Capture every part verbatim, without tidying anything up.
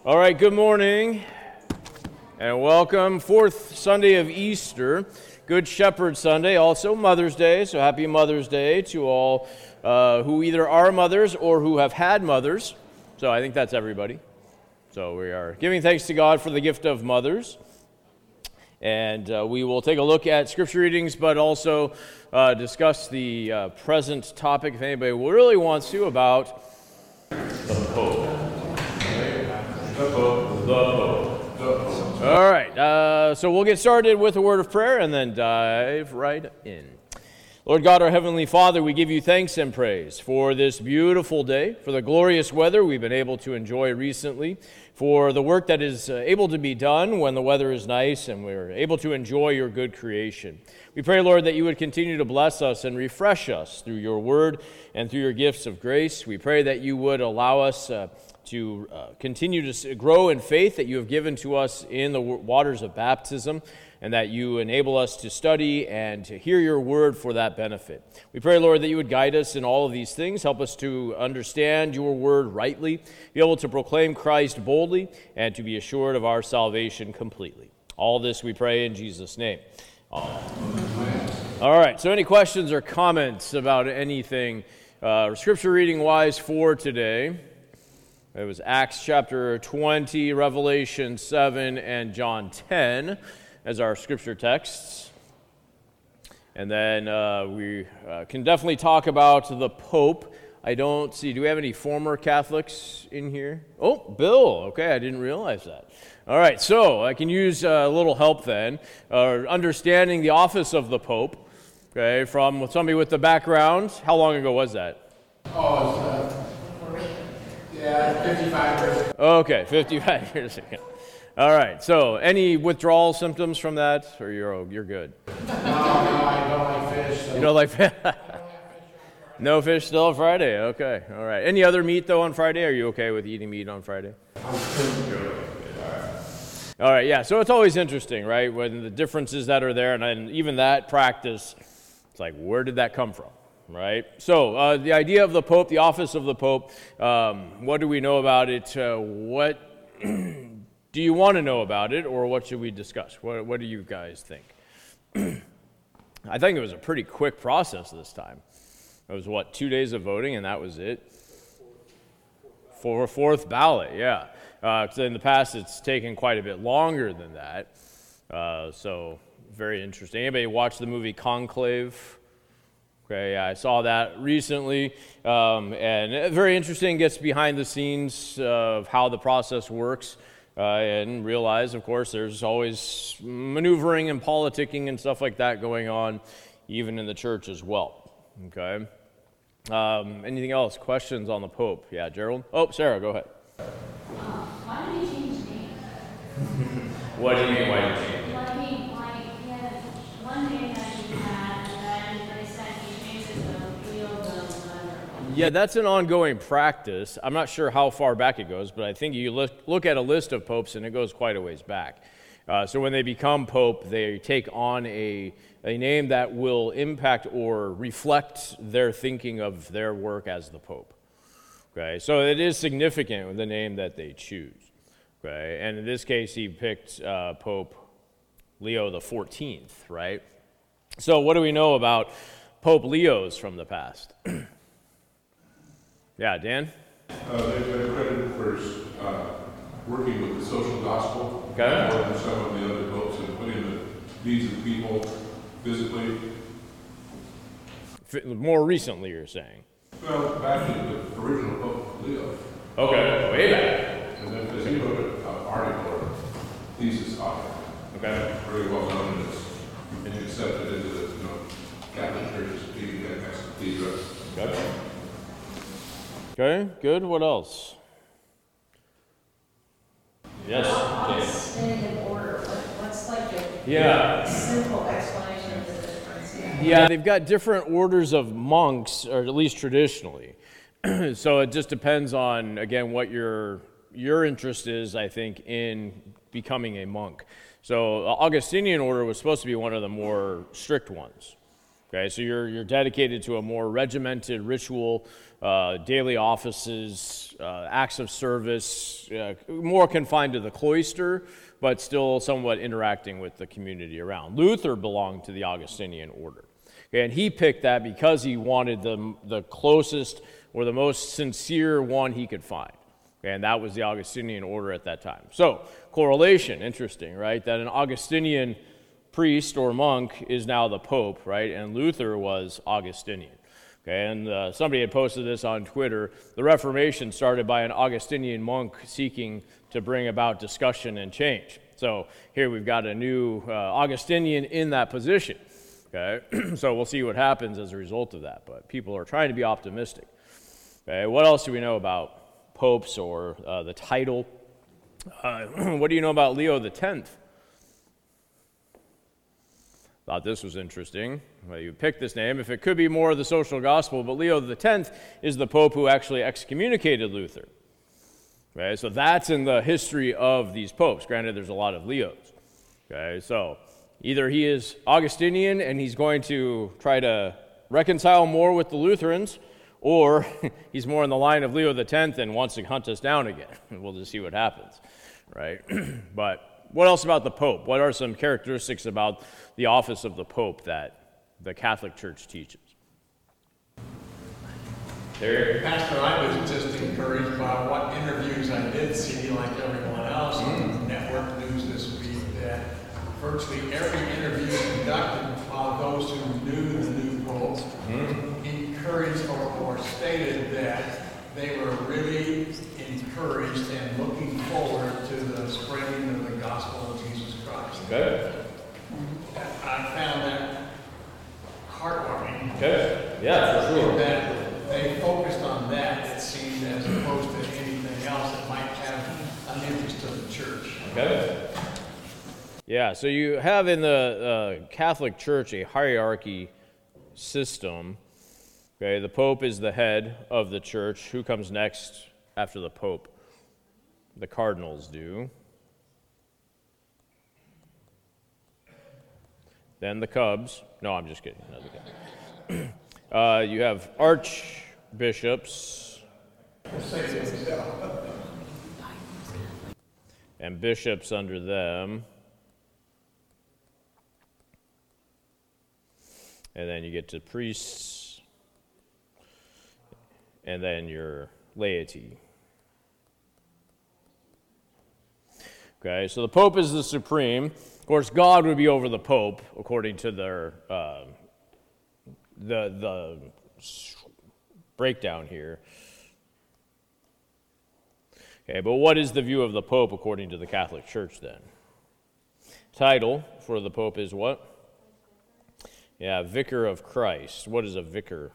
All right, good morning and welcome. Fourth Sunday of Easter, Good Shepherd Sunday, also Mother's Day, so happy Mother's Day to all uh, who either are mothers or who have had mothers. So I think that's everybody. So we are giving thanks to God for the gift of mothers. And uh, we will take a look at scripture readings, but also uh, discuss the uh, present topic, if anybody really wants to, about the Pope. The Pope, the Pope, the Pope. All right, uh, so we'll get started with a word of prayer and then dive right in. Lord God, our Heavenly Father, we give you thanks and praise for this beautiful day, for the glorious weather we've been able to enjoy recently, for the work that is uh, able to be done when the weather is nice and we're able to enjoy your good creation. We pray, Lord, that you would continue to bless us and refresh us through your word and through your gifts of grace. We pray that you would allow us uh, to uh, continue to grow in faith that you have given to us in the waters of baptism, and that you enable us to study and to hear your word for that benefit. We pray, Lord, that you would guide us in all of these things, help us to understand your word rightly, be able to proclaim Christ boldly, and to be assured of our salvation completely. All this we pray in Jesus' name. Amen. All right, so any questions or comments about anything uh, scripture reading-wise for today? It was Acts chapter twenty, Revelation seven, and John ten as our scripture texts. And then uh, we uh, can definitely talk about the Pope. I don't see, do we have any former Catholics in here? Oh, Bill, okay, I didn't realize that. All right, so I can use uh, a little help then, uh, understanding the office of the Pope, okay, from somebody with the background. How long ago was that? Oh, it's, uh, yeah, fifty-five years ago. Okay, fifty-five years ago. All right, so any withdrawal symptoms from that, or you're you're good? No, no, I don't like fish. So. You don't like fish? No fish still on Friday? Okay, all right. Any other meat, though, on Friday? Are you okay with eating meat on Friday? I'm good. All right. All right, yeah, so it's always interesting, right, when the differences that are there, and then even that practice, it's like, where did that come from? Right? So, uh, the idea of the Pope, the office of the Pope, um, what do we know about it? Uh, what do you want to know about it, or what should we discuss? What, what do you guys think? I think it was a pretty quick process this time. It was, what, two days of voting, and that was it? For a fourth ballot, yeah. Uh, 'cause in the past, it's taken quite a bit longer than that. Uh, so, very interesting. Anybody watch the movie Conclave? Okay, yeah, I saw that recently, um, and very interesting, gets behind the scenes of how the process works, uh, and realize, of course, there's always maneuvering and politicking and stuff like that going on, even in the church as well, okay? Um, anything else? Questions on the Pope? Yeah, Gerald? Oh, Sarah, go ahead. Uh, why did he change name? What do you mean, why did he change? Yeah, that's an ongoing practice. I'm not sure how far back it goes, but I think you look, look at a list of popes and it goes quite a ways back. Uh, so when they become pope, they take on a, a name that will impact or reflect their thinking of their work as the pope. Okay, so it is significant with the name that they choose. Okay, and in this case, he picked uh, Pope Leo the fourteenth, right? So what do we know about Pope Leos from the past? Yeah, Dan? Uh, they've been credited for uh, working with the social gospel okay. more than some of the other popes and putting the needs of people physically. F- more recently, you're saying? Well, back in the original Pope Leo. Okay, way back. And then because he wrote an article or thesis on it. Okay. Very well known and it's and accepted into the you know, Catholic Church's cathedral. Okay. Okay, good. What else? Yes. I'll stay in order. What's like a yeah. simple explanation of the difference? Yeah. yeah, they've got different orders of monks, or at least traditionally. So it just depends on, again, what your your interest is, I think, in becoming a monk. So the Augustinian order was supposed to be one of the more strict ones. Okay, so you're you're dedicated to a more regimented ritual, uh, daily offices, uh, acts of service, uh, more confined to the cloister, but still somewhat interacting with the community around. Luther belonged to the Augustinian order, okay, and he picked that because he wanted the the closest or the most sincere one he could find, okay, and that was the Augustinian order at that time. So correlation, interesting, right? That an Augustinian priest or monk is now the Pope, right? And Luther was Augustinian. Okay, and uh, somebody had posted this on Twitter. The Reformation started by an Augustinian monk seeking to bring about discussion and change. So here we've got a new uh, Augustinian in that position. Okay, so we'll see what happens as a result of that. But people are trying to be optimistic. Okay, what else do we know about popes or uh, the title? Uh, what do you know about Leo the tenth? Thought this was interesting. Well, you picked this name. If it could be more of the social gospel, but Leo the tenth is the pope who actually excommunicated Luther. Okay, so that's in the history of these popes. Granted, there's a lot of Leos. Okay, so either he is Augustinian and he's going to try to reconcile more with the Lutherans, or he's more in the line of Leo the tenth and wants to hunt us down again. We'll just see what happens, right? But what else about the Pope? What are some characteristics about the office of the Pope that the Catholic Church teaches? There. Pastor, I was just encouraged by what interviews I did see, like everyone else, on Network News this week, that virtually every interview conducted by those who knew the new Pope mm-hmm. encouraged or, or stated that they were really encouraged and looking forward to the spreading of the gospel of Jesus Christ. Okay. I found that heartwarming. Okay. Yeah, for sure. That they focused on that, it seemed, as opposed to anything else that might have an interest to the church. Okay. Yeah, so you have in the uh, Catholic Church a hierarchy system. Okay, the Pope is the head of the church. Who comes next after the Pope? The cardinals do. Then the Cubs. No, I'm just kidding. Another guy. uh, you have archbishops and bishops under them. And then you get to priests. And then your laity. Okay, so the Pope is the supreme. Of course, God would be over the Pope, according to their uh, the the breakdown here. Okay, but what is the view of the Pope according to the Catholic Church then? Title for the Pope is what? Yeah, Vicar of Christ. What is a vicar?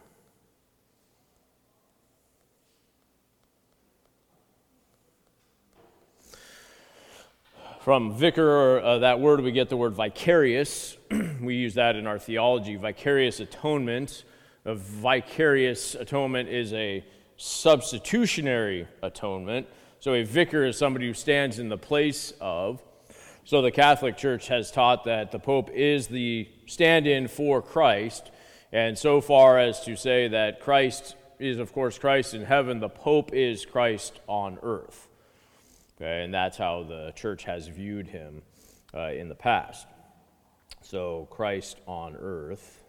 From vicar, uh, that word, we get the word vicarious. We use that in our theology. Vicarious atonement. A vicarious atonement is a substitutionary atonement. So a vicar is somebody who stands in the place of. So the Catholic Church has taught that the Pope is the stand-in for Christ. And so far as to say that Christ is, of course, Christ in heaven, the Pope is Christ on earth. Okay, and that's how the church has viewed him uh, in the past. So Christ on earth.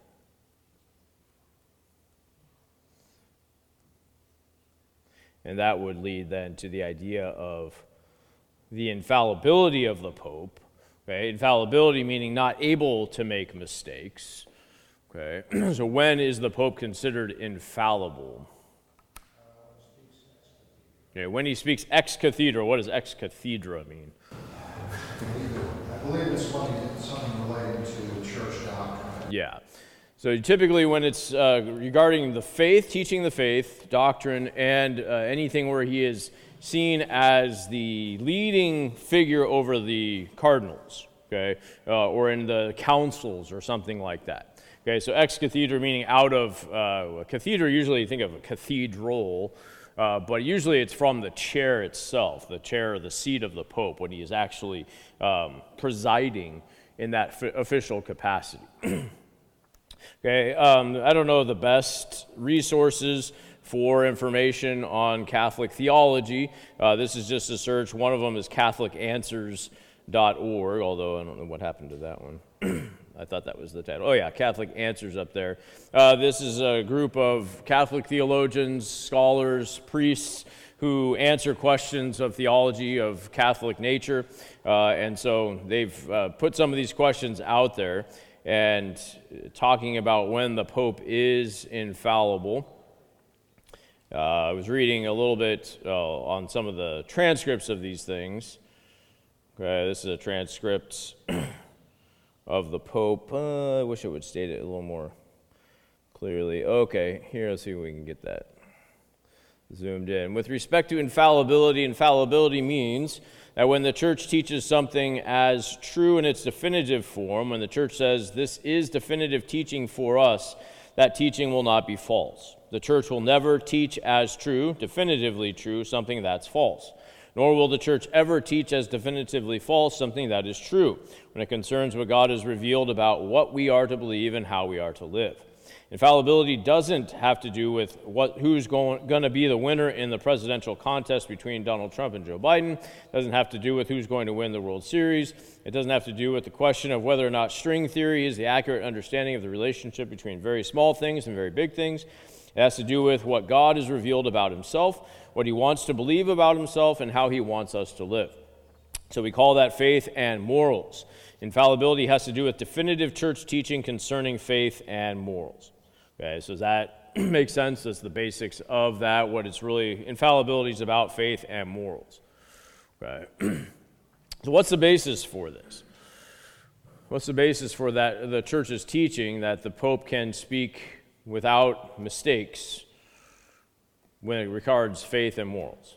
And that would lead then to the idea of the infallibility of the Pope. Okay, infallibility meaning not able to make mistakes. Okay, so when is the Pope considered infallible? Okay, when he speaks ex cathedra, what does ex cathedra mean? I believe it's something, something related to church doctrine. Yeah. So typically when it's uh, regarding the faith, teaching the faith, doctrine, and uh, anything where he is seen as the leading figure over the cardinals, okay, uh, or in the councils or something like that. Okay, so ex cathedra meaning out of, uh, a cathedra, usually you think of a cathedral, Uh, but usually it's from the chair itself, the chair or the seat of the Pope, when he is actually um, presiding in that f- official capacity. Okay, um, I don't know the best resources for information on Catholic theology. Uh, this is just a search. One of them is catholic answers dot org, although I don't know what happened to that one. I thought that was the title. Oh yeah, Catholic Answers up there. Uh, this is a group of Catholic theologians, scholars, priests who answer questions of theology of Catholic nature. Uh, and so they've uh, put some of these questions out there and talking about when the Pope is infallible. Uh, I was reading a little bit uh, on some of the transcripts of these things. Okay, this is a transcript of the Pope. Uh, I wish I would state it a little more clearly. Okay, here, let's see if we can get that zoomed in. With respect to infallibility, infallibility means that when the church teaches something as true in its definitive form, when the church says this is definitive teaching for us, that teaching will not be false. The church will never teach as true, definitively true, something that's false. Nor will the church ever teach as definitively false something that is true, when it concerns what God has revealed about what we are to believe and how we are to live. Infallibility doesn't have to do with what who's going, going to be the winner in the presidential contest between Donald Trump and Joe Biden. It doesn't have to do with who's going to win the World Series. It doesn't have to do with the question of whether or not string theory is the accurate understanding of the relationship between very small things and very big things. It has to do with what God has revealed about himself, what he wants to believe about himself, and how he wants us to live. So we call that faith and morals. Infallibility has to do with definitive church teaching concerning faith and morals. Okay, so does that make sense? That's the basics of that, what it's really, infallibility is about faith and morals. Okay. So what's the basis for this? What's the basis for that? The church's teaching that the Pope can speak without mistakes when it regards faith and morals.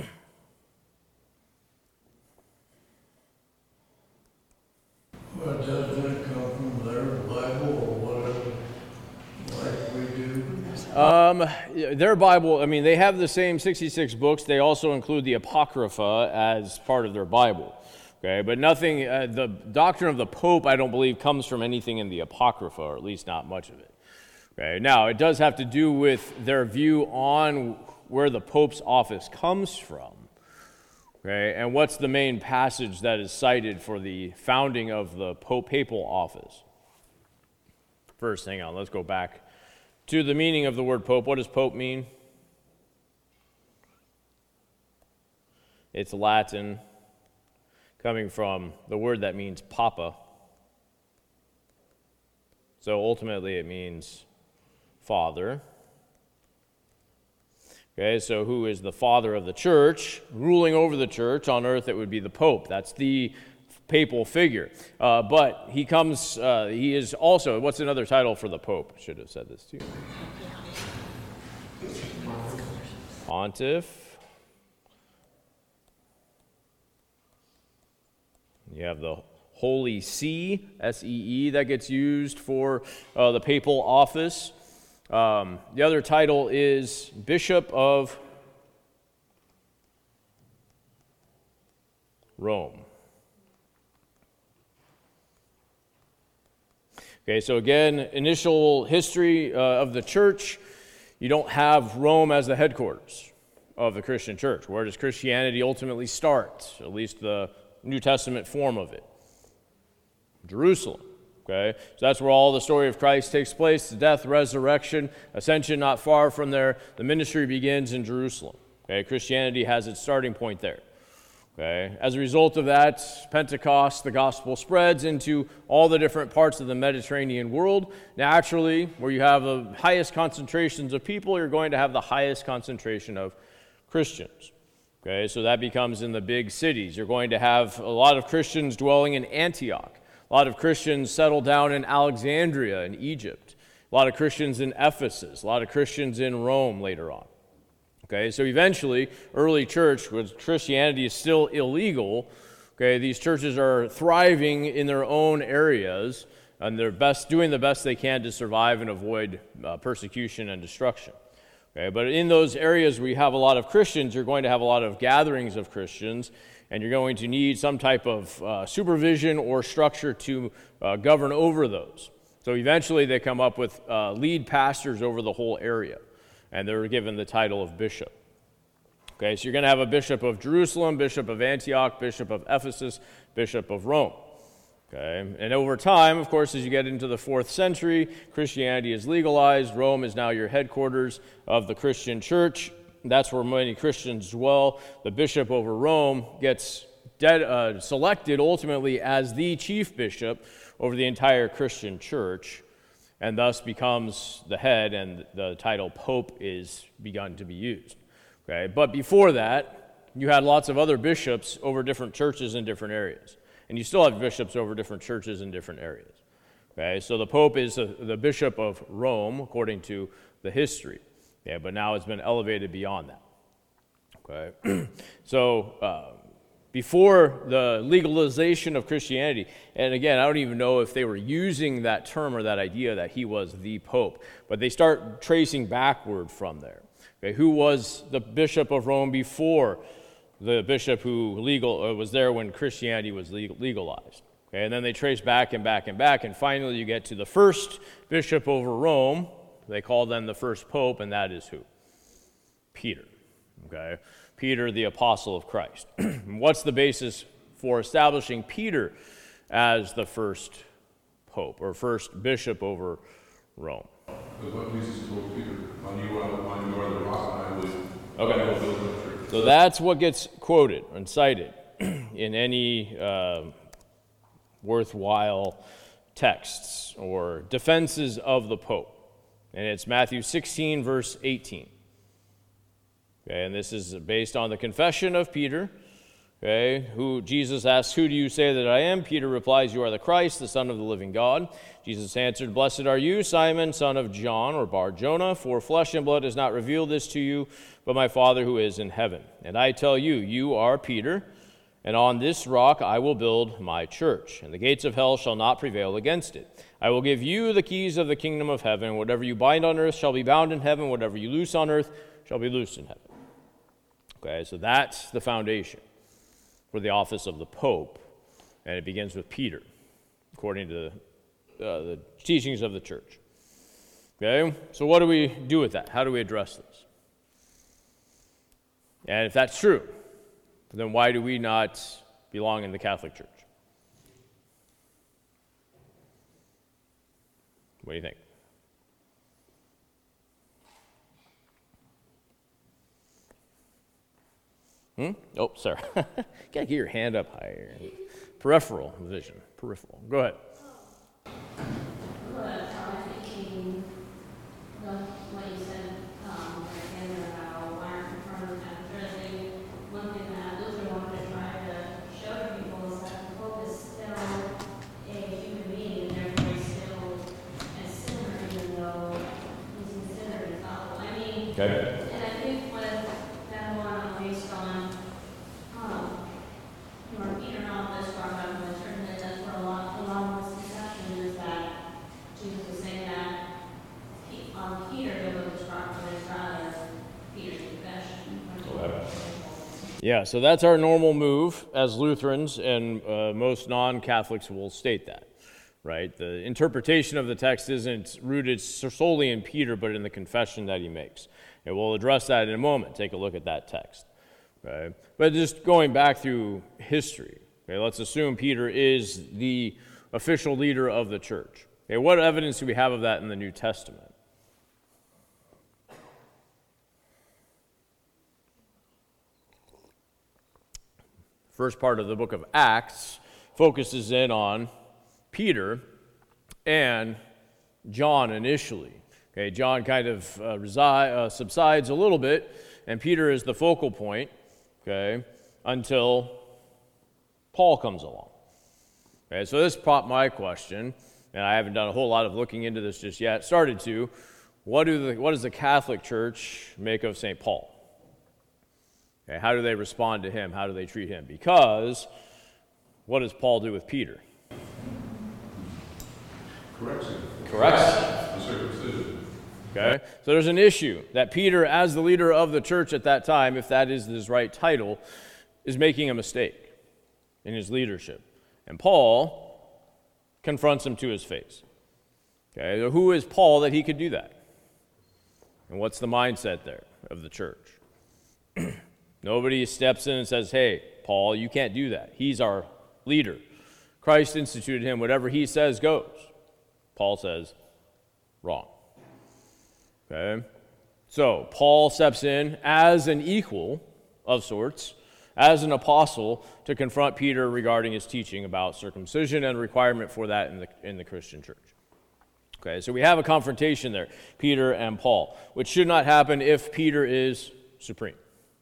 But doesn't it come from their Bible or whatever, like we do? Um, their Bible, I mean, they have the same sixty-six books. They also include the Apocrypha as part of their Bible. Okay, but nothing, uh, the doctrine of the Pope, I don't believe, comes from anything in the Apocrypha, or at least not much of it. Okay, now, it does have to do with their view on where the Pope's office comes from. Okay, and what's the main passage that is cited for the founding of the Pope papal office? First, hang on, let's go back to the meaning of the word Pope. What does Pope mean? It's Latin, coming from the word that means papa. So ultimately it means father. Okay, so who is the father of the church? Ruling over the church on earth, it would be the Pope. That's the papal figure. Uh, but he comes, uh, he is also, what's another title for the Pope? Should have said this too. Pontiff. You have the Holy See, S E E, that gets used for uh, the papal office. Um, the other title is Bishop of Rome. Okay, so again, initial history uh, of the church, you don't have Rome as the headquarters of the Christian church. Where does Christianity ultimately start? At least the New Testament form of it. Jerusalem. Okay, so that's where all the story of Christ takes place, the death, resurrection, ascension not far from there. The ministry begins in Jerusalem. Okay, Christianity has its starting point there. Okay, as a result of that, Pentecost, the gospel spreads into all the different parts of the Mediterranean world. Naturally, where you have the highest concentrations of people, you're going to have the highest concentration of Christians. Okay, so that becomes in the big cities. You're going to have a lot of Christians dwelling in Antioch. A lot of Christians settle down in Alexandria in Egypt. A lot of Christians in Ephesus. A lot of Christians in Rome later on. Okay, so eventually, early church, when Christianity is still illegal, okay, these churches are thriving in their own areas, and they're best doing the best they can to survive and avoid uh, persecution and destruction. Okay, but in those areas where you have a lot of Christians, you're going to have a lot of gatherings of Christians, and you're going to need some type of uh, supervision or structure to uh, govern over those. So eventually they come up with uh, lead pastors over the whole area, and they're given the title of bishop. Okay, so you're going to have a bishop of Jerusalem, bishop of Antioch, bishop of Ephesus, bishop of Rome. Okay, and over time, of course, as you get into the fourth century, Christianity is legalized. Rome is now your headquarters of the Christian church. That's where many Christians dwell. The bishop over Rome gets dead, uh, selected ultimately as the chief bishop over the entire Christian church, and thus becomes the head, and the title pope is begun to be used. Okay, but before that, you had lots of other bishops over different churches in different areas, and you still have bishops over different churches in different areas. Okay, so the pope is a, the bishop of Rome according to the history. Yeah, but now it's been elevated beyond that. Okay, so. Uh, Before the legalization of Christianity, and again, I don't even know if they were using that term or that idea that he was the Pope, but they start tracing backward from there. Okay, who was the Bishop of Rome before the bishop who legal uh, was there when Christianity was legal, legalized? Okay, and then they trace back and back and back, and finally you get to the first bishop over Rome. They call them the first Pope, and that is who? Peter. Okay. Peter, the apostle of Christ. What's the basis for establishing Peter as the first pope or first bishop over Rome? Because what Jesus told Peter, on you are, on you are the rock, and I will, Okay. I will build my church. So that's what gets quoted and cited in any uh, worthwhile texts or defenses of the pope. And it's Matthew sixteen, verse eighteen. Okay, and this is based on the confession of Peter. Okay, who Jesus asks, "Who do you say that I am?" Peter replies, "You are the Christ, the Son of the living God." Jesus answered, "Blessed are you, Simon, son of John," or Bar-Jonah, "for flesh and blood has not revealed this to you, but my Father who is in heaven. And I tell you, you are Peter, and on this rock I will build my church, and the gates of hell shall not prevail against it. I will give you the keys of the kingdom of heaven. Whatever you bind on earth shall be bound in heaven. Whatever you loose on earth shall be loosed in heaven." Okay, so that's the foundation for the office of the Pope, and it begins with Peter, according to uh, the teachings of the church. Okay, so what do we do with that? How do we address this? And if that's true, then why do we not belong in the Catholic Church? What do you think? Hmm? Oh, sorry. Gotta get your hand up higher. Peripheral vision. Peripheral. Go ahead. Well, I was thinking, the, what you said, um, again, about wire confirmed and addressing, one thing that Luther wanted to try to show to people is that the Pope is still a human being, and therefore he's still a sinner, even though he's considered infallible. I mean, Okay. and I think with that one based on, um, you know, Peter and all this, where I'm going to turn that that's where a lot, a lot of this discussion is that Jesus was saying that he, on Peter, they would describe what is rather Peter's confession. Okay. Yeah, so that's our normal move as Lutherans, and uh, most non-Catholics will state that, right? The interpretation of the text isn't rooted solely in Peter, but in the confession that he makes. And we'll address that in a moment. Take a look at that text. Okay? But just going back through history, okay, let's assume Peter is the official leader of the church. Okay, what evidence do we have of that in the New Testament? First part of the book of Acts focuses in on Peter and John initially. Okay, John kind of uh, resi- uh, subsides a little bit, and Peter is the focal point, okay, until Paul comes along. Okay, so this popped my question, and I haven't done a whole lot of looking into this just yet. Started to, what do the what does the Catholic Church make of Saint Paul? Okay, how do they respond to him? How do they treat him? Because what does Paul do with Peter? Correction. Correction. The circumcision. Okay, so there's an issue that Peter, as the leader of the church at that time, if that is his right title, is making a mistake in his leadership. And Paul confronts him to his face. Okay, so who is Paul that he could do that? And what's the mindset there of the church? Nobody steps in and says, hey, Paul, you can't do that. He's our leader. Christ instituted him. Whatever he says goes. Paul says, wrong. Okay? So, Paul steps in as an equal of sorts, as an apostle, to confront Peter regarding his teaching about circumcision and requirement for that in the, in the Christian church. Okay, so we have a confrontation there, Peter and Paul, which should not happen if Peter is supreme.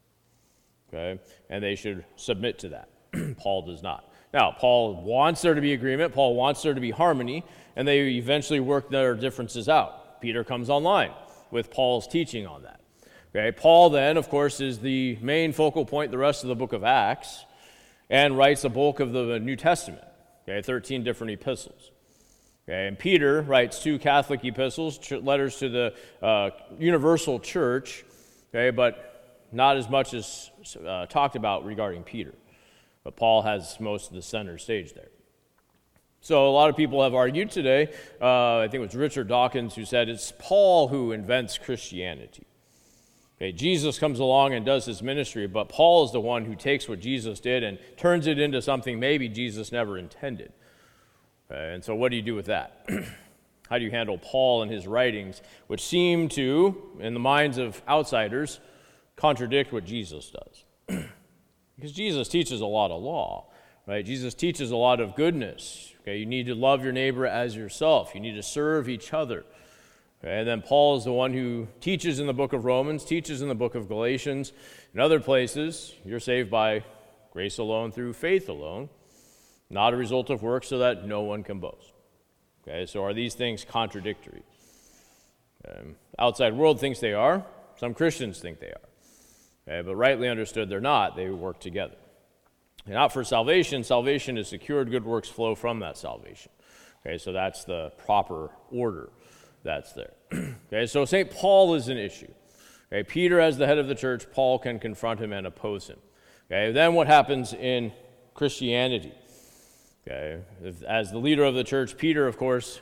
Okay, and they should submit to that. Paul does not. Now, Paul wants there to be agreement, Paul wants there to be harmony, and they eventually work their differences out. Peter comes online with Paul's teaching on that. Okay, Paul then, of course, is the main focal point the rest of the book of Acts, and writes the bulk of the New Testament. Okay, thirteen different epistles. Okay, and Peter writes two Catholic epistles, ch- letters to the uh, universal church, okay, but not as much as uh, talked about regarding Peter. But Paul has most of the center stage there. So a lot of people have argued today, uh, I think it was Richard Dawkins who said it's Paul who invents Christianity. Okay, Jesus comes along and does his ministry, but Paul is the one who takes what Jesus did and turns it into something maybe Jesus never intended. Okay, and so what do you do with that? How do you handle Paul and his writings, which seem to, in the minds of outsiders, contradict what Jesus does? Because Jesus teaches a lot of law, right? Jesus teaches a lot of goodness. Okay, you need to love your neighbor as yourself. You need to serve each other. Okay, and then Paul is the one who teaches in the book of Romans, teaches in the book of Galatians, and other places. You're saved by grace alone through faith alone, not a result of works, so that no one can boast. Okay, so are these things contradictory? Um, outside world thinks they are. Some Christians think they are. Okay, but rightly understood, they're not. They work together. And not for salvation. Salvation is secured. Good works flow from that salvation. Okay, so that's the proper order that's there. Okay, so Saint Paul is an issue. Okay, Peter, as the head of the church, Paul can confront him and oppose him. Okay, then what happens in Christianity? Okay, if, as the leader of the church, Peter, of course,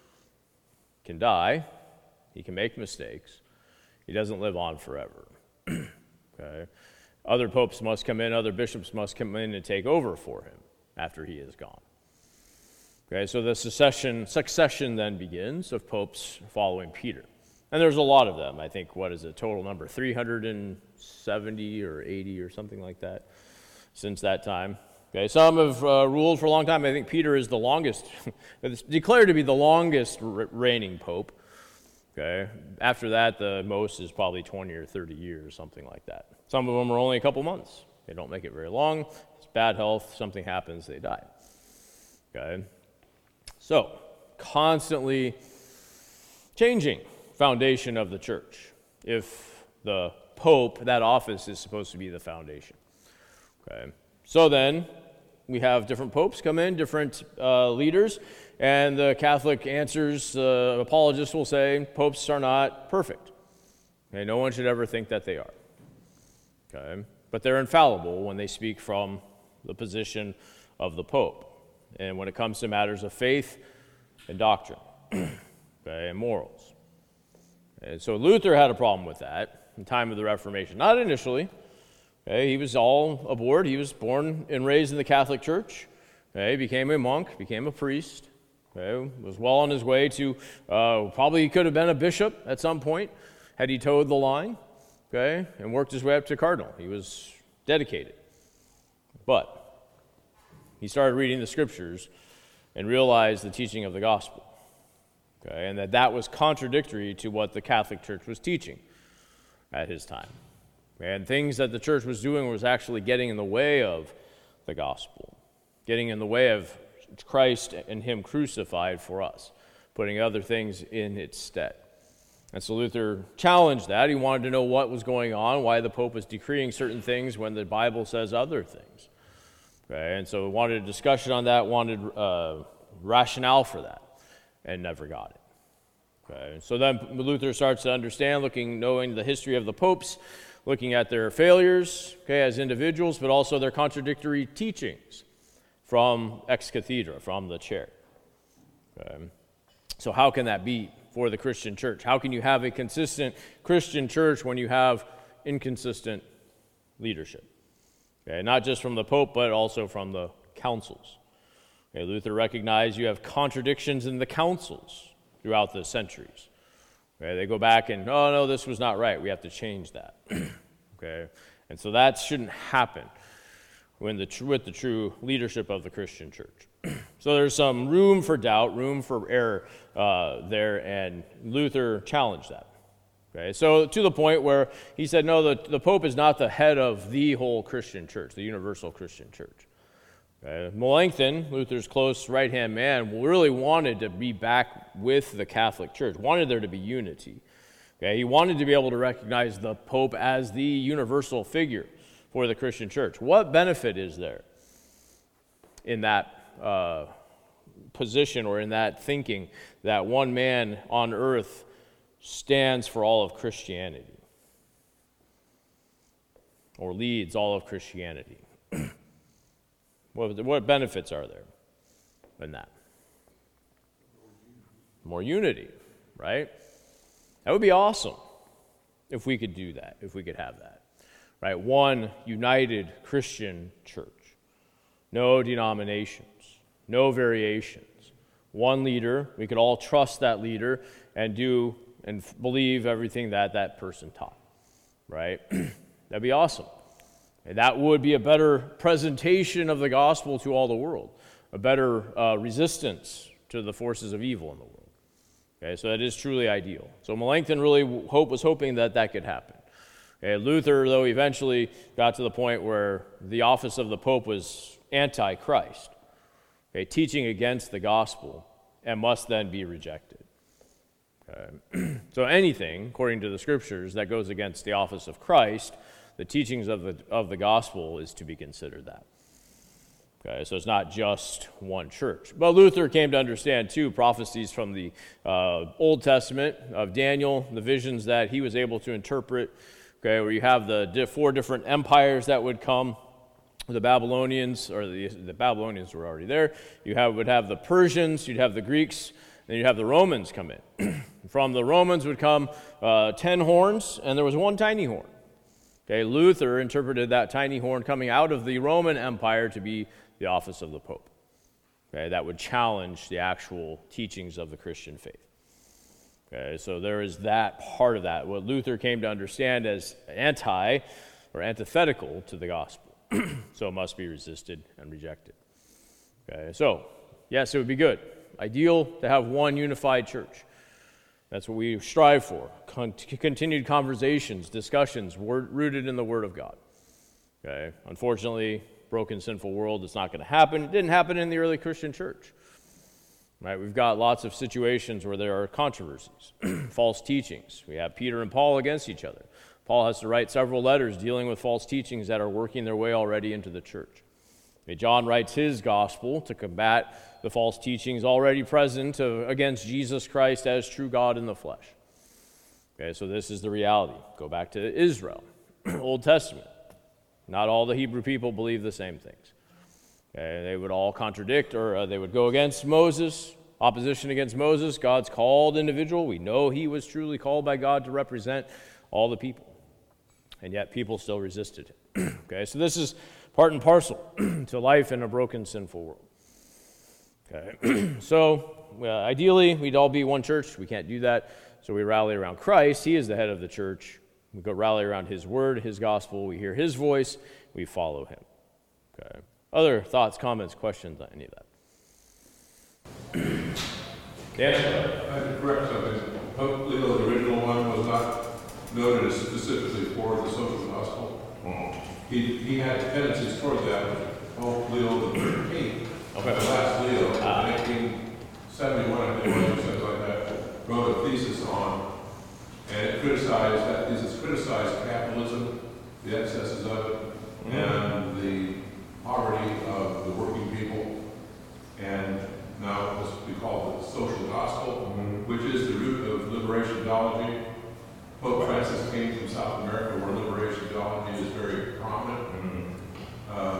can die. He can make mistakes. He doesn't live on forever. Okay, other popes must come in, other bishops must come in and take over for him after he is gone. Okay, so the succession, succession then begins of popes following Peter. And there's a lot of them. I think, what is the total number? three hundred seventy or eighty or something like that since that time. Okay, some have uh, ruled for a long time. I think Peter is the longest, it's declared to be the longest re- reigning pope. Okay, after that, the most is probably twenty or thirty years, something like that. Some of them are only a couple months. They don't make it very long. It's bad health. Something happens. They die. Okay, so constantly changing foundation of the church. If the pope, that office is supposed to be the foundation. Okay, so then we have different popes come in, different uh, leaders, and the Catholic answers, uh, apologists will say, popes are not perfect. Okay, no one should ever think that they are. Okay, but they're infallible when they speak from the position of the pope, and when it comes to matters of faith and doctrine, okay, and morals. And so Luther had a problem with that in the time of the Reformation. Not initially. Okay, he was all aboard. He was born and raised in the Catholic Church. Okay, became a monk, became a priest. Okay, was well on his way to, uh, probably could have been a bishop at some point had he towed the line. Okay, and worked his way up to cardinal. He was dedicated. But he started reading the scriptures and realized the teaching of the gospel. Okay, and that that was contradictory to what the Catholic Church was teaching at his time. And things that the church was doing was actually getting in the way of the gospel, getting in the way of Christ and him crucified for us, putting other things in its stead. And so Luther challenged that. He wanted to know what was going on, why the Pope was decreeing certain things when the Bible says other things. Okay, and so he wanted a discussion on that, wanted uh, rationale for that, and never got it. Okay, so then Luther starts to understand, looking, knowing the history of the popes, looking at their failures, okay, as individuals, but also their contradictory teachings from ex cathedra, from the chair. Okay. So how can that be for the Christian church? How can you have a consistent Christian church when you have inconsistent leadership? Okay, not just from the Pope, but also from the councils. Okay, Luther recognized you have contradictions in the councils throughout the centuries. Okay, they go back and, oh no, this was not right. We have to change that. Okay, and so that shouldn't happen when the tr- with the true leadership of the Christian church. So there's some room for doubt, room for error uh, there, and Luther challenged that. Okay, so to the point where he said, no, the, the Pope is not the head of the whole Christian church, the universal Christian church. Okay, Melanchthon, Luther's close right-hand man, really wanted to be back with the Catholic Church, wanted there to be unity. Okay, he wanted to be able to recognize the Pope as the universal figure for the Christian church. What benefit is there in that uh, position or in that thinking that one man on earth stands for all of Christianity or leads all of Christianity? What, what benefits are there in that? More unity, right? That would be awesome if we could do that, if we could have that, right? One united Christian church. No denominations, no variations. One leader, we could all trust that leader and do and f- believe everything that that person taught, right? That'd be awesome. And that would be a better presentation of the gospel to all the world, a better uh, resistance to the forces of evil in the world. Okay, so that is truly ideal. So Melanchthon really hope, was hoping that that could happen. Okay, Luther, though, eventually got to the point where the office of the Pope was anti-Christ, okay, teaching against the gospel, and must then be rejected. Okay. So anything, according to the scriptures, that goes against the office of Christ, the teachings of the of the gospel, is to be considered that. Okay, so it's not just one church. But Luther came to understand, too, prophecies from the uh, Old Testament of Daniel, the visions that he was able to interpret, okay, where you have the di- four different empires that would come. The Babylonians, or the, the Babylonians were already there. You have, would have the Persians, you'd have the Greeks, then you'd have the Romans come in. From the Romans would come uh, ten horns, and there was one tiny horn. Okay, Luther interpreted that tiny horn coming out of the Roman Empire to be the office of the Pope. Okay, that would challenge the actual teachings of the Christian faith. Okay, so there is that part of that, what Luther came to understand as anti or antithetical to the gospel. So it must be resisted and rejected. Okay, so yes, it would be good, ideal to have one unified church. That's what we strive for. Con- continued conversations, discussions, word, rooted in the Word of God. Okay. Unfortunately, broken, sinful world, it's not going to happen. It didn't happen in the early Christian church. Right? We've got lots of situations where there are controversies, false teachings. We have Peter and Paul against each other. Paul has to write several letters dealing with false teachings that are working their way already into the church. Okay, John writes his gospel to combat the false teachings already present to, against Jesus Christ as true God in the flesh. Okay, so this is the reality. Go back to Israel, Old Testament. Not all the Hebrew people believe the same things. Okay, they would all contradict, or uh, they would go against Moses, opposition against Moses, God's called individual. We know he was truly called by God to represent all the people. And yet people still resisted him. Okay, so this is part and parcel to life in a broken, sinful world. Okay, so uh, ideally, we'd all be one church. We can't do that, so we rally around Christ. He is the head of the church. We go rally around his word, his gospel. We hear his voice. We follow him. Okay. Other thoughts, comments, questions on any of that? Yes? I have to correct something. Pope Leo, the original one, was not noted as specifically for the social gospel. He, he had tendencies toward that, but Pope Leo the thirteenth, Okay. the last Leo, in Ah. nineteen seventy-one, I think it was, or something like that, wrote a thesis on, and it criticized, that thesis criticized capitalism, the excesses of it, and the poverty of the working people, and now it must be called the social gospel, which is the root of liberation theology. Pope Francis came from South America, where liberation theology is very prominent. Uh,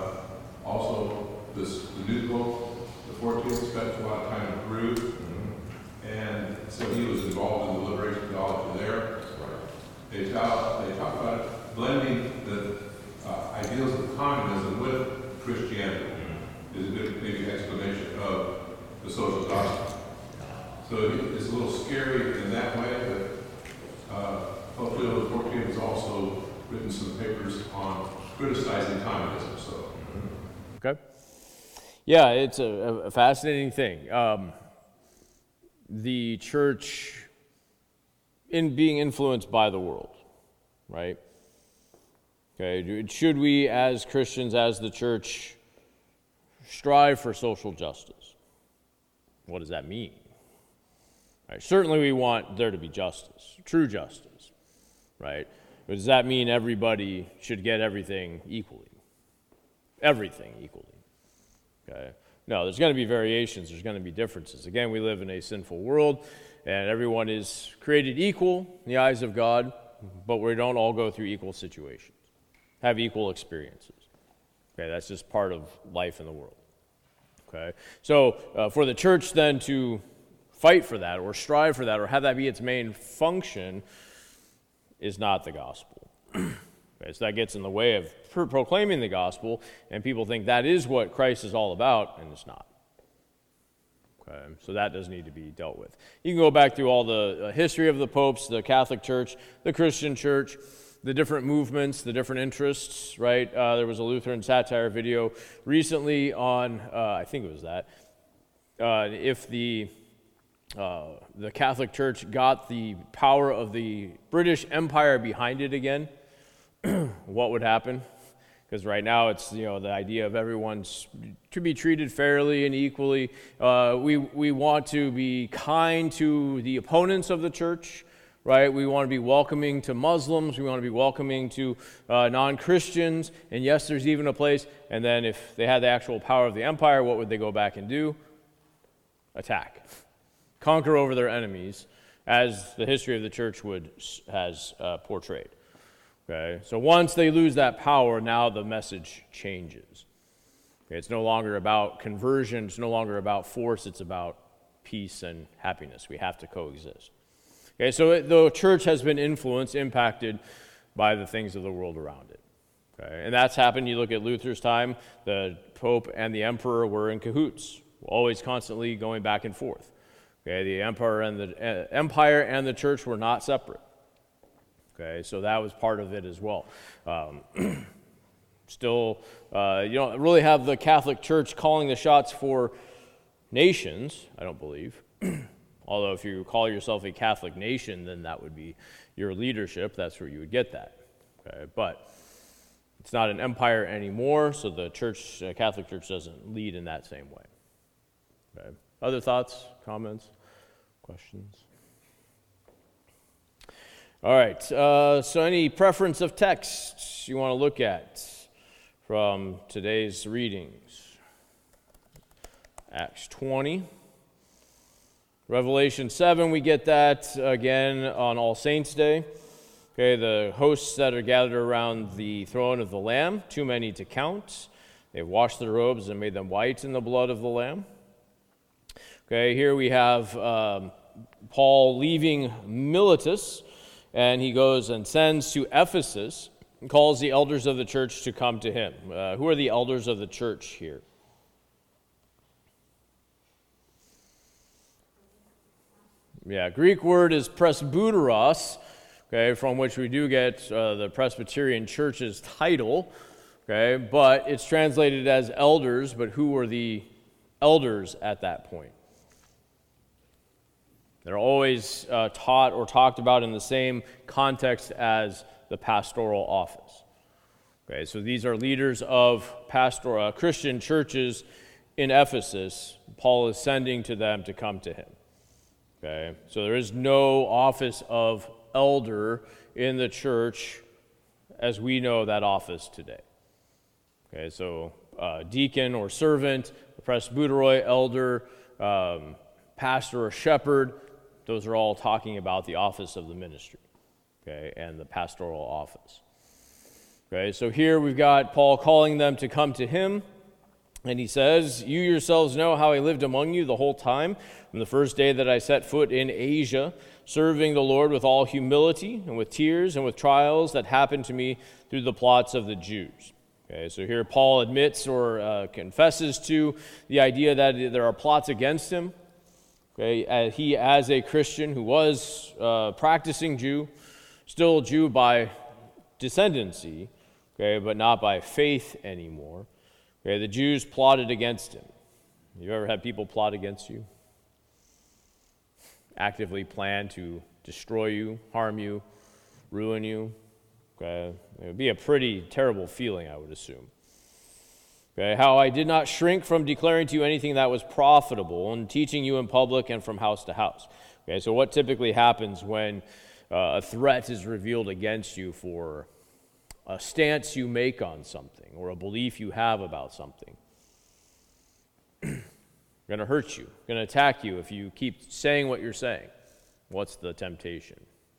also, this, the new Pope, the fourteenth, spent a lot of time in Peru, and gospel. So it's a little scary in that way, but uh, Pope Leo the fourteenth has also written some papers on criticizing communism. So. Okay. Yeah, it's a, a fascinating thing. Um, the church in being influenced by the world, right? Okay, should we as Christians, as the church, strive for social justice? What does that mean? Right, certainly we want there to be justice, true justice, right? But does that mean everybody should get everything equally? Everything equally. Okay. No, there's going to be variations. There's going to be differences. Again, we live in a sinful world, and everyone is created equal in the eyes of God, but we don't all go through equal situations, have equal experiences. Okay, that's just part of life in the world. Okay, so uh, for the church then to fight for that, or strive for that, or have that be its main function, is not the gospel. Okay, so that gets in the way of pro- proclaiming the gospel, and people think that is what Christ is all about, and it's not. Okay, so that does need to be dealt with. You can go back through all the uh, history of the popes, the Catholic Church, the Christian Church, the different movements, the different interests, right? Uh, there was a Lutheran satire video recently on, uh, I think it was that, uh, if the uh, the Catholic Church got the power of the British Empire behind it again, what would happen? Because right now it's, you know, the idea of everyone's to be treated fairly and equally. Uh, we we want to be kind to the opponents of the church, right? We want to be welcoming to Muslims. We want to be welcoming to uh, non-Christians. And yes, there's even a place. And then if they had the actual power of the empire, what would they go back and do? Attack, conquer over their enemies, as the history of the church would has uh, portrayed. Okay, so once they lose that power, now the message changes. Okay, it's no longer about conversion, it's no longer about force, it's about peace and happiness. We have to coexist. Okay, so it, the church has been influenced, impacted by the things of the world around it. Okay, and that's happened. You look at Luther's time, the Pope and the Emperor were in cahoots, always constantly going back and forth. Okay, the Emperor and the uh, Empire and the church were not separate. Okay, so that was part of it as well. Um, still, uh, you don't really have the Catholic Church calling the shots for nations, I don't believe. Although if you call yourself a Catholic nation, then that would be your leadership. That's where you would get that. Okay, but it's not an empire anymore, so the church, uh, Catholic Church doesn't lead in that same way. Okay. Other thoughts, comments, questions? All right, uh, so any preference of texts you want to look at from today's readings? Acts twenty. Revelation seven, we get that again on All Saints' Day. Okay, the hosts that are gathered around the throne of the Lamb, too many to count. They've washed their robes and made them white in the blood of the Lamb. Okay, here we have um, Paul leaving Miletus, and he goes and sends to Ephesus and calls the elders of the church to come to him. Uh, who are the elders of the church here? Yeah, Greek word is presbyteros, okay, from which we do get uh, the Presbyterian Church's title, okay, but it's translated as elders, but who were the elders at that point? They're always uh, taught or talked about in the same context as the pastoral office. Okay, so these are leaders of pastoral uh, Christian churches in Ephesus. Paul is sending to them to come to him. Okay, so there is no office of elder in the church as we know that office today. Okay, so uh, deacon or servant, presbyteroi, elder, um, pastor or shepherd, those are all talking about the office of the ministry, okay, and the pastoral office. Okay, so here we've got Paul calling them to come to him, and he says, "You yourselves know how I lived among you the whole time, from the first day that I set foot in Asia, serving the Lord with all humility and with tears and with trials that happened to me through the plots of the Jews." Okay, so here Paul admits or uh, confesses to the idea that there are plots against him. Okay, uh, he as a Christian who was uh, practicing Jew, still a Jew by descendancy, okay, but not by faith anymore. Okay, the Jews plotted against him. You ever had people plot against you? Actively plan to destroy you, harm you, ruin you? Okay, it would be a pretty terrible feeling, I would assume. Okay, how I did not shrink from declaring to you anything that was profitable and teaching you in public and from house to house. Okay, so what typically happens when uh, a threat is revealed against you for a stance you make on something or a belief you have about something? Going to hurt you, going to attack you if you keep saying what you're saying. What's the temptation?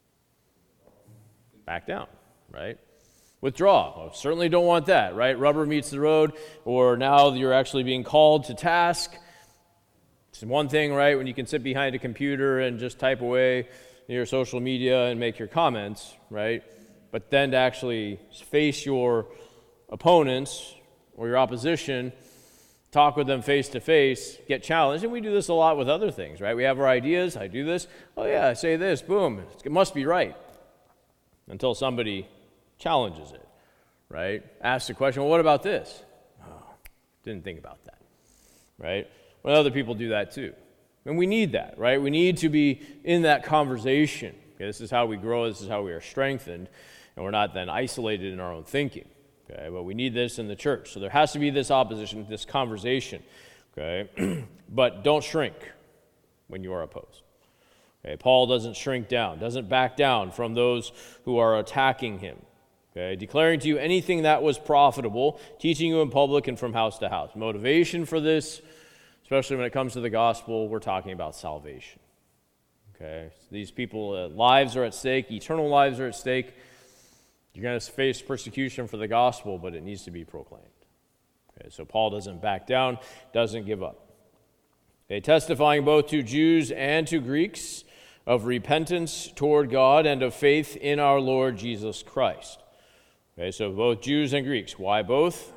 Back down, right? Withdraw. Well, certainly don't want that, right? Rubber meets the road, or now you're actually being called to task. It's one thing, right, when you can sit behind a computer and just type away your social media and make your comments, right? But then to actually face your opponents or your opposition, talk with them face to face, get challenged. And we do this a lot with other things, right? We have our ideas. I do this. Oh, yeah, I say this. Boom. It must be right. Until somebody challenges it, right? Asks the question, well, what about this? Oh, didn't think about that, right? Well, other people do that too. And we need that, right? We need to be in that conversation. Okay, this is how we grow. This is how we are strengthened. And we're not then isolated in our own thinking. Okay, but we need this in the church. So there has to be this opposition, this conversation. Okay, but don't shrink when you are opposed. Okay, Paul doesn't shrink down, doesn't back down from those who are attacking him. Okay, declaring to you anything that was profitable, teaching you in public and from house to house. Motivation for this, especially when it comes to the gospel, we're talking about salvation. Okay, so these people, uh, lives are at stake, eternal lives are at stake. You're going to face persecution for the gospel, but it needs to be proclaimed. Okay, so Paul doesn't back down, doesn't give up. Okay, testifying both to Jews and to Greeks of repentance toward God and of faith in our Lord Jesus Christ. Okay, so both Jews and Greeks. Why both?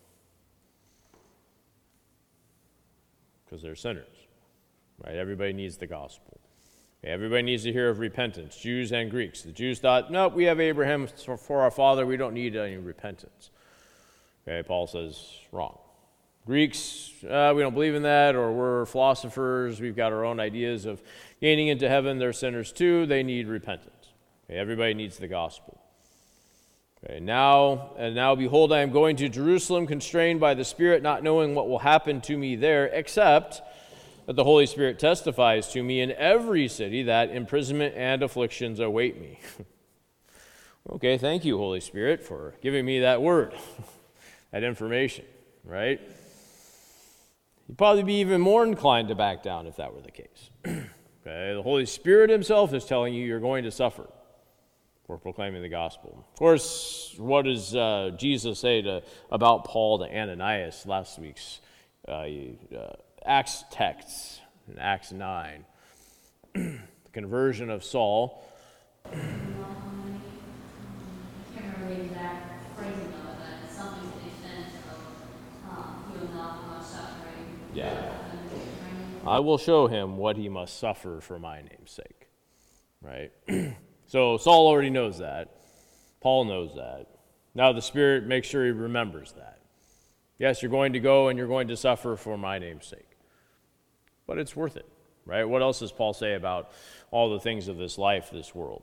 Because they're sinners, right? Everybody needs the gospel. Okay, everybody needs to hear of repentance, Jews and Greeks. The Jews thought, nope, we have Abraham for our father. We don't need any repentance. Okay, Paul says, wrong. Greeks, uh, we don't believe in that, or we're philosophers. We've got our own ideas of gaining into heaven. They're sinners too. They need repentance. Okay, everybody needs the gospel. Okay, now, and now behold, I am going to Jerusalem, constrained by the Spirit, not knowing what will happen to me there, except that the Holy Spirit testifies to me in every city that imprisonment and afflictions await me. Okay, thank you, Holy Spirit, for giving me that word, that information, right? You'd probably be even more inclined to back down if that were the case. Okay, the Holy Spirit himself is telling you you're going to suffer for proclaiming the gospel. Of course, what does uh, Jesus say to, about Paul to Ananias last week's uh, uh, Acts text, in Acts nine? The conversion of Saul. I can't remember the exact phrasing of it, but it's something to the extent of um, he will not much suffering. Yeah. I will show him what he must suffer for my name's sake. Right? So Saul already knows that. Paul knows that. Now the Spirit makes sure he remembers that. Yes, you're going to go and you're going to suffer for my name's sake. But it's worth it, right? What else does Paul say about all the things of this life, this world?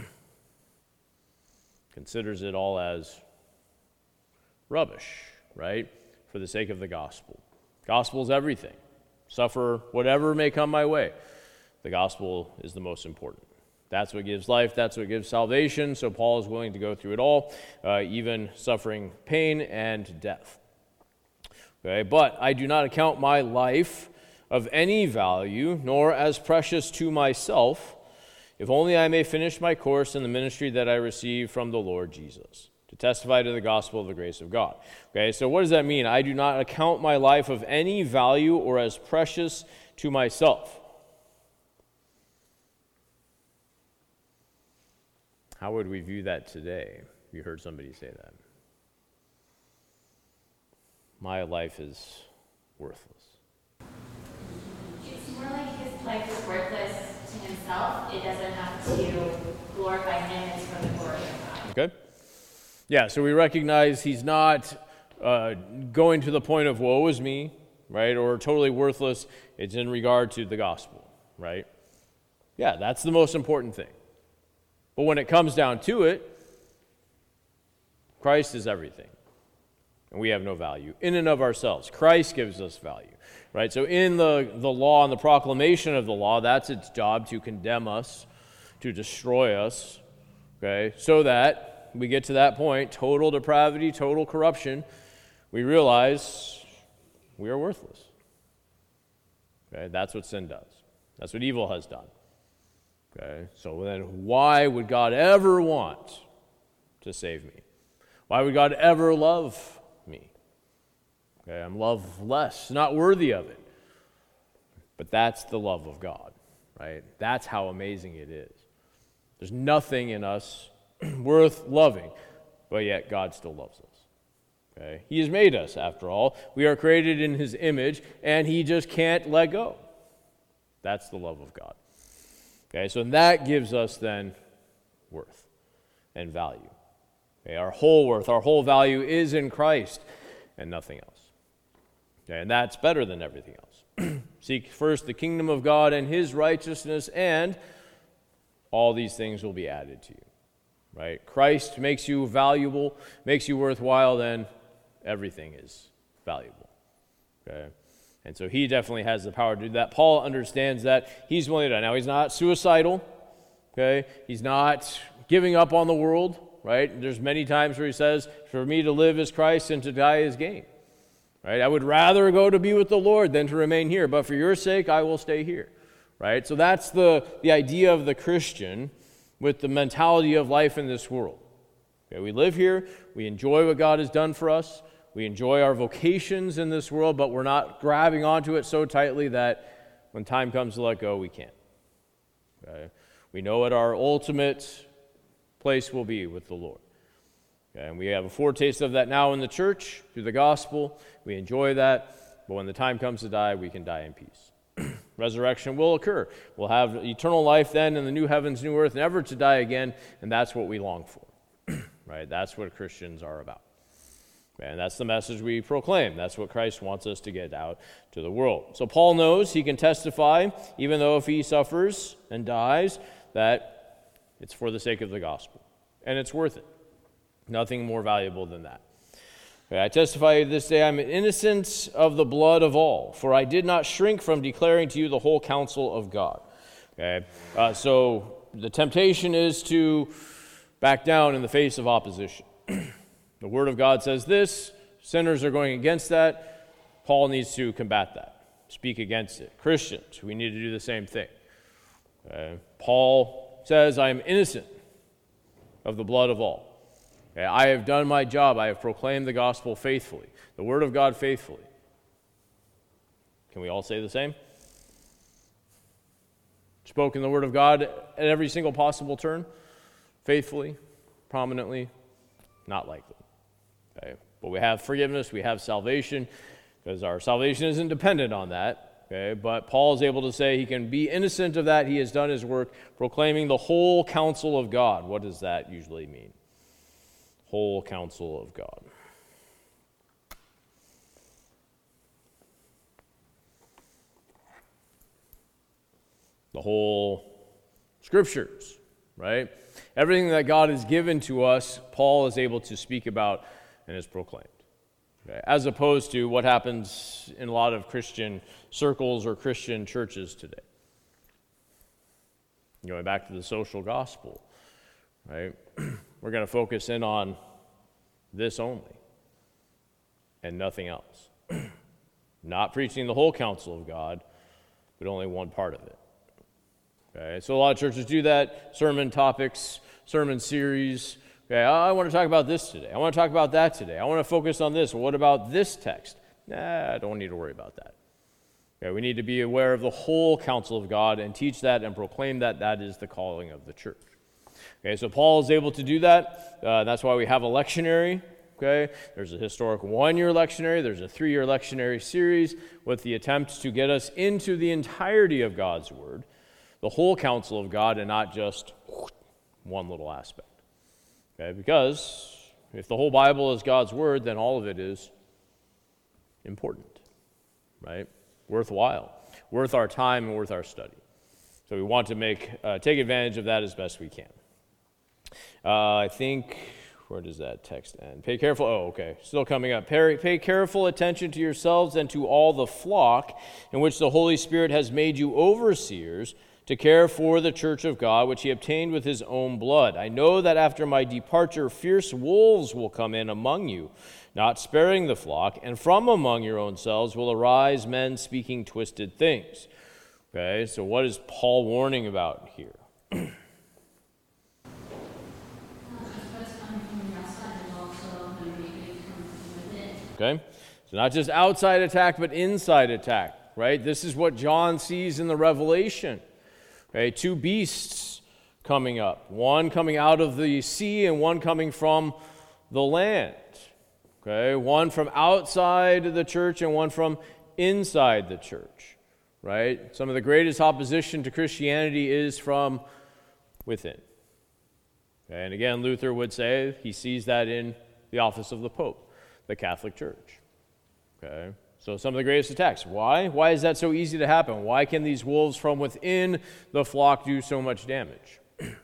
Considers it all as rubbish, right? For the sake of the gospel. Gospel is everything. Suffer whatever may come my way. The gospel is the most important. That's what gives life. That's what gives salvation. So Paul is willing to go through it all, uh, even suffering pain and death. Okay, but I do not account my life of any value, nor as precious to myself, if only I may finish my course in the ministry that I received from the Lord Jesus, to testify to the gospel of the grace of God. Okay, so what does that mean? I do not account my life of any value or as precious to myself. How would we view that today? You heard somebody say that. My life is worthless. It's more like his life is worthless to himself, it doesn't have to glorify him, it's for the glory of God. Okay? Yeah, so we recognize he's not uh, going to the point of woe is me, right, or totally worthless. It's in regard to the gospel, right? Yeah, that's the most important thing. But when it comes down to it, Christ is everything. And we have no value in and of ourselves. Christ gives us value, right? So in the, the law and the proclamation of the law, that's its job, to condemn us, to destroy us, okay? So that we get to that point, total depravity, total corruption, we realize we are worthless. Okay? That's what sin does. That's what evil has done. Okay? So then why would God ever want to save me? Why would God ever love me? Okay, I'm loveless, not worthy of it. But that's the love of God, right? That's how amazing it is. There's nothing in us worth loving, but yet God still loves us. Okay? He has made us, after all. We are created in his image, and he just can't let go. That's the love of God. Okay, so that gives us then worth and value. Okay, our whole worth, our whole value is in Christ and nothing else. Okay, and that's better than everything else. Seek first the kingdom of God and his righteousness, and all these things will be added to you. Right? Christ makes you valuable, makes you worthwhile, then everything is valuable. Okay? And so he definitely has the power to do that. Paul understands that. He's willing to die. Now, he's not suicidal. Okay? He's not giving up on the world. Right? There's many times where he says, for me to live is Christ and to die is gain. Right? I would rather go to be with the Lord than to remain here, but for your sake, I will stay here. Right? So that's the, the idea of the Christian with the mentality of life in this world. Okay, we live here, we enjoy what God has done for us, we enjoy our vocations in this world, but we're not grabbing onto it so tightly that when time comes to let go, we can't. Okay? We know what our ultimate place will be with the Lord. Okay, and we have a foretaste of that now in the church through the gospel. We enjoy that, but when the time comes to die, we can die in peace. Resurrection will occur. We'll have eternal life then in the new heavens, new earth, never to die again, and that's what we long for. Right? That's what Christians are about. And that's the message we proclaim. That's what Christ wants us to get out to the world. So Paul knows he can testify, even though if he suffers and dies, that it's for the sake of the gospel. And it's worth it. Nothing more valuable than that. I testify this day I'm innocent of the blood of all, for I did not shrink from declaring to you the whole counsel of God. Okay, uh, so the temptation is to back down in the face of opposition. The Word of God says this, sinners are going against that. Paul needs to combat that, speak against it. Christians, we need to do the same thing. Okay? Paul says, I am innocent of the blood of all. Okay, I have done my job. I have proclaimed the gospel faithfully, the word of God faithfully. Can we all say the same? Spoken the word of God at every single possible turn, faithfully, prominently, not likely. Okay, but we have forgiveness, we have salvation, because our salvation isn't dependent on that. Okay, but Paul is able to say he can be innocent of that. He has done his work proclaiming the whole counsel of God. What does that usually mean? Whole counsel of God. The whole scriptures, right? Everything that God has given to us, Paul is able to speak about and is proclaimed. Okay? As opposed to what happens in a lot of Christian circles or Christian churches today. Going back to the social gospel, right? We're going to focus in on this only and nothing else. Not preaching the whole counsel of God, but only one part of it. Okay, so a lot of churches do that. Sermon topics, sermon series. Okay, I want to talk about this today. I want to talk about that today. I want to focus on this. Well, what about this text? Nah, I don't need to worry about that. Okay, we need to be aware of the whole counsel of God and teach that and proclaim that. That is the calling of the church. Okay, so Paul is able to do that. Uh, that's why we have a lectionary. Okay, there's a historic one-year lectionary, there's a three-year lectionary series with the attempt to get us into the entirety of God's Word, the whole counsel of God, and not just one little aspect. Okay, because if the whole Bible is God's Word, then all of it is important, right? Worthwhile, worth our time and worth our study. So we want to make uh, take advantage of that as best we can. Uh, I think... Where does that text end? Pay careful, oh, okay, still coming up. Pay, pay careful attention to yourselves and to all the flock in which the Holy Spirit has made you overseers to care for the church of God, which he obtained with his own blood. I know that after my departure, fierce wolves will come in among you, not sparing the flock, and from among your own selves will arise men speaking twisted things. Okay, so what is Paul warning about here? Okay? So not just outside attack, but inside attack, right? This is what John sees in the Revelation. Okay? Two beasts coming up, one coming out of the sea and one coming from the land. Okay? One from outside the church and one from inside the church, right? Some of the greatest opposition to Christianity is from within. Okay? And again, Luther would say he sees that in the office of the Pope, the Catholic Church. Okay, so some of the greatest attacks. Why? Why is that so easy to happen? Why can these wolves from within the flock do so much damage?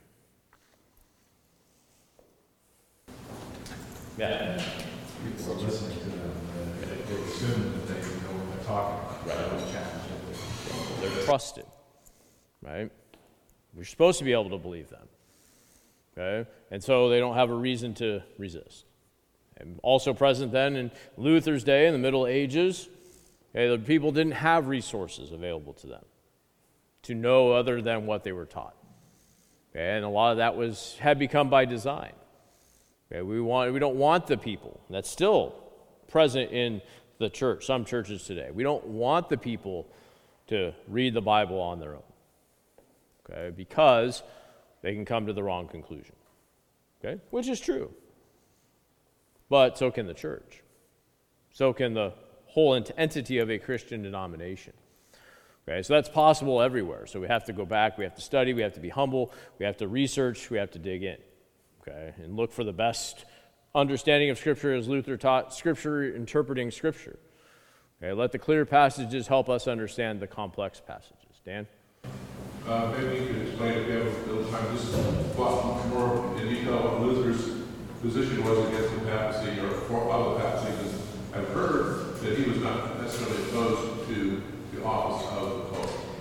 Yeah. People are listening to them, and they, they assume that they know what they're talking about. Right. Challenge it. They're trusted, right? We're supposed to be able to believe them. Okay, and so they don't have a reason to resist. And also present then in Luther's day, in the Middle Ages, okay, the people didn't have resources available to them to know other than what they were taught. Okay, and a lot of that was had become by design. Okay, we want we don't want the people. That's still present in the church, some churches today. We don't want the people to read the Bible on their own. Okay, because they can come to the wrong conclusion. Okay, which is true. But so can the church. So can the whole ent- entity of a Christian denomination. Okay, so that's possible everywhere. So we have to go back, we have to study, we have to be humble, we have to research, we have to dig in. Okay, and look for the best understanding of Scripture as Luther taught, Scripture interpreting Scripture. Okay, let the clear passages help us understand the complex passages. Dan? Uh, maybe you could explain if we have a little time, just what more in detail what Luther's position was against the papacy or for other papacy, because I've heard that he was not necessarily opposed to the office of the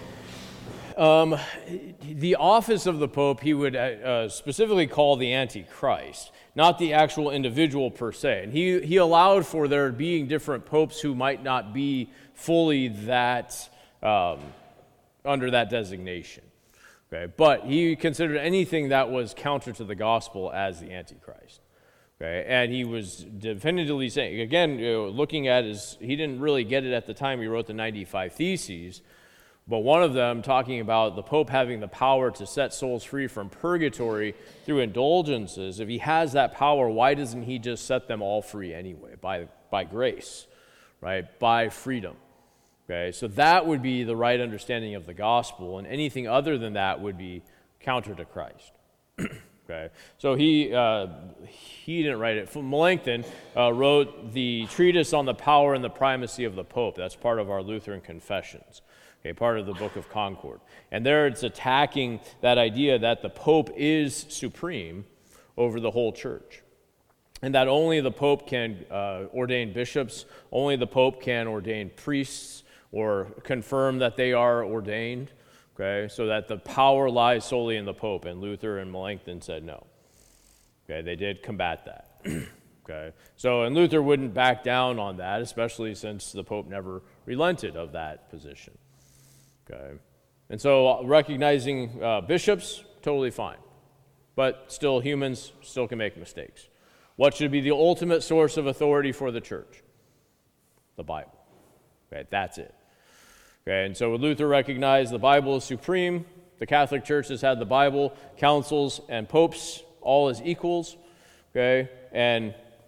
Pope. Um, the office of the Pope he would uh, specifically call the Antichrist, not the actual individual per se. And he, he allowed for there being different popes who might not be fully that, um, under that designation. Okay, but he considered anything that was counter to the gospel as the Antichrist. Okay, and he was definitively saying, again, you know, looking at his, he didn't really get it at the time he wrote the ninety-five Theses, but one of them talking about the Pope having the power to set souls free from purgatory through indulgences. If he has that power, why doesn't he just set them all free anyway, by, by grace, right, by freedom? Okay, so that would be the right understanding of the gospel, and anything other than that would be counter to Christ. Okay, so he uh, he didn't write it. Melanchthon uh, wrote the treatise on the power and the primacy of the Pope. That's part of our Lutheran confessions. Okay, part of the Book of Concord, and there it's attacking that idea that the Pope is supreme over the whole church, and that only the Pope can uh, ordain bishops, only the Pope can ordain priests or confirm that they are ordained. Okay, so that the power lies solely in the Pope, and Luther and Melanchthon said no. Okay, they did combat that. Okay, so and Luther wouldn't back down on that, especially since the Pope never relented of that position. Okay, and so recognizing uh, bishops, totally fine, but still humans still can make mistakes. What should be the ultimate source of authority for the church? The Bible. Okay, that's it. Okay, and so Luther recognized the Bible is supreme. The Catholic Church has had the Bible, councils, and popes all as equals. Okay, and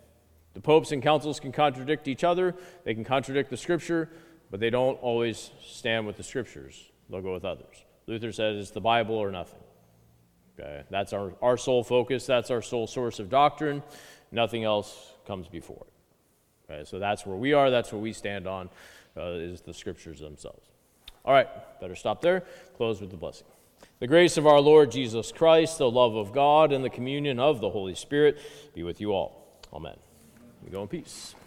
The popes and councils can contradict each other, they can contradict the Scripture, but they don't always stand with the Scriptures. They'll go with others. Luther says it's the Bible or nothing. Okay? That's our, our sole focus, that's our sole source of doctrine. Nothing else comes before it. Okay? So that's where we are, that's what we stand on, uh, is the Scriptures themselves. All right, better stop there. Close with the blessing. The grace of our Lord Jesus Christ, the love of God, and the communion of the Holy Spirit be with you all. Amen. We go in peace.